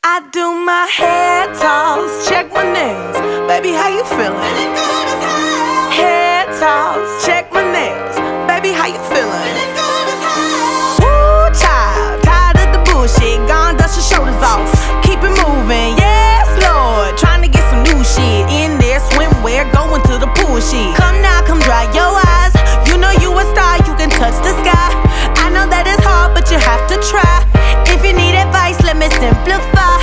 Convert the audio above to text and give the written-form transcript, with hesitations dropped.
I do my hair toss, check my nails. Baby, how you feeling? Hair toss, check my nails. Baby, how you feeling? Woo, child, tired of the bullshit. Gone, dust your shoulders off. Keep it moving, yes, Lord. Trying to get some new shit in there. Swimwear, going to the pool shit. Come now, come dry your eyes. You know you a star, you can touch the sky. I know that it's hard, but you have to try. If you need advice, let me simplify.